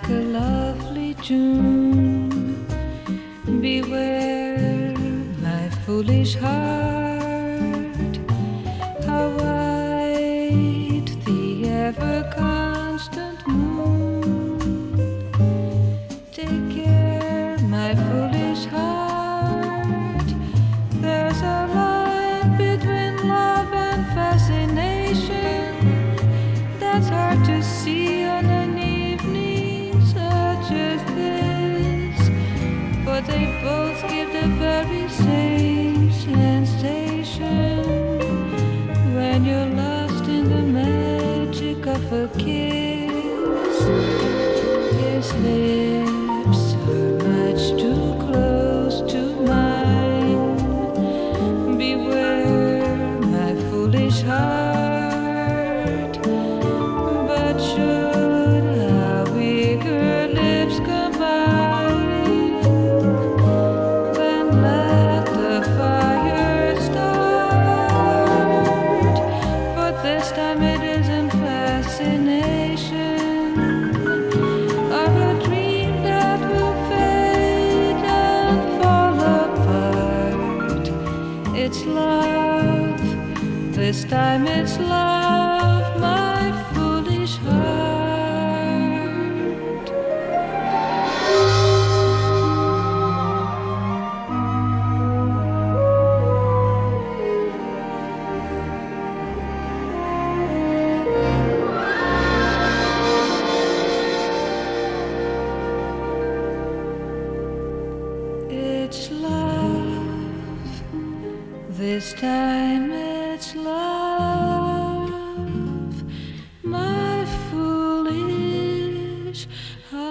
like a lovely June. Beware, my foolish heart, how white the ever constant moon. Take care, my foolish heart, there's a line between love and fascination that's hard to see on an evening such as this, for they both give the very same sensation when you're lost in the magic of a kiss. His lips are much too close to mine. Beware, my foolish heart, but should our eager lips combine, then let the fire start. But this time it isn't fascination of a dream that will fade and fall apart. It's love, this time it's love, my foolish heart. It's love, this time it's love, my foolish heart.